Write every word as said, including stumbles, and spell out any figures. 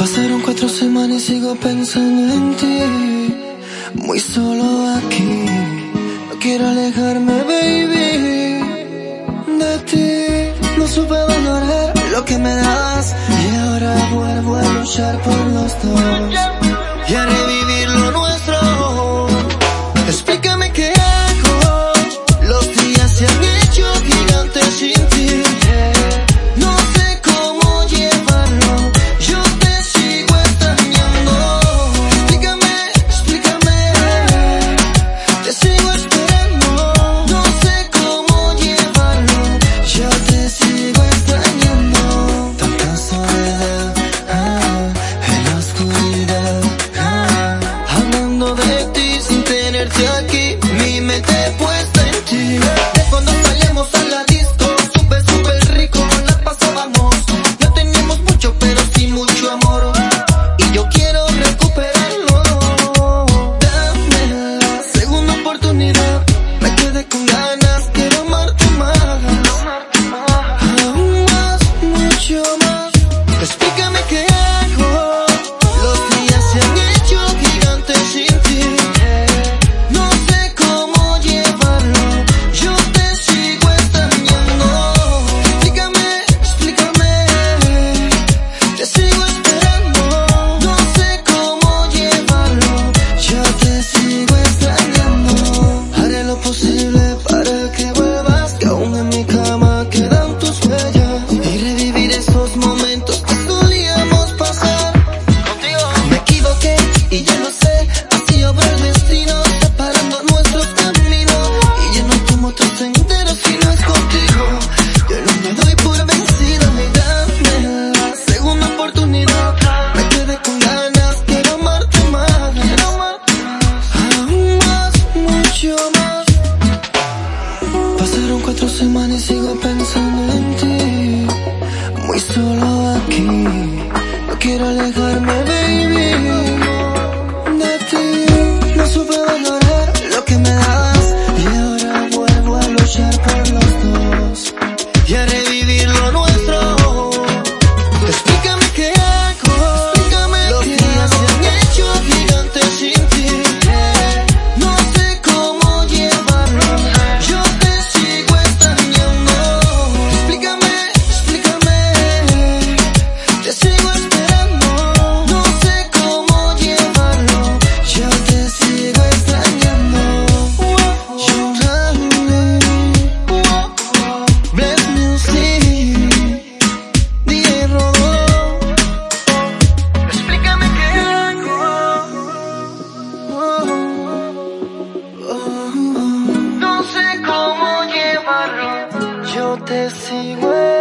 Pasaron cuatro semanas y sigo pensando en ti, muy solo aquí. No quiero alejarme, baby, de ti. No supe valorar lo que me das y ahora vuelvo a luchar por los dos y a revivir lo nuestro. Explícame qué hago, los días se han hecho gigantes sin ti. No sé cómo llevarlo, yo te sigo extrañando. Explícame, explícame, te sigo esperando. No sé cómo llevarlo, yo te sigo extrañando. Tanta soledad, ah, en la oscuridad, ah, hablando de ti sin tenerte aquí, mi mente puesta en ti. De cuando salíamos a la disco, súper, súper rico la pasábamos. No teníamos mucho, pero sí mucho amor, y yo quiero recuperarlo. Dame la segunda oportunidad, me quedé con ganas, quiero amarte más, aún más, mucho más. Explícame qué hago, los días se han hecho gigantes sin ti. No sé cómo llevarlo, yo te sigo extrañando. Explícame, explícame, te sigo esperando. No sé cómo llevarlo, yo te sigo extrañando. Haré lo posible para que vuelvas, que aún en mi cama quedan tus huellas, y revivir esos momentos que solíamos pasar contigo. Me equivoqué y ya lo sé, así obra el destino, separando nuestros caminos, y yo no tomo otro sendero si no es contigo. Yo no me doy por vencido, y dame la segunda oportunidad, me quedé con ganas, quiero amarte más, quiero amarte más, aún más, mucho más. Pasaron cuatro semanas y sigo pensando en ti, muy solo aquí. No quiero alejarme, baby, de ti. No supe valorar lo que me das y ahora vuelvo a luchar por los dos y a revivir lo nuestro. Explícame qué hago, explícame, los días se han hecho gigantes sin ti. No sé cómo llevarlo, yo te sigo extrañando. Explícame, explícame, te sigo esperando. No sé cómo llevarlo, yo te sigo extrañando. Bless Music, D J Rodó. Explícame qué hago. No sé cómo llevarlo, yo te sigo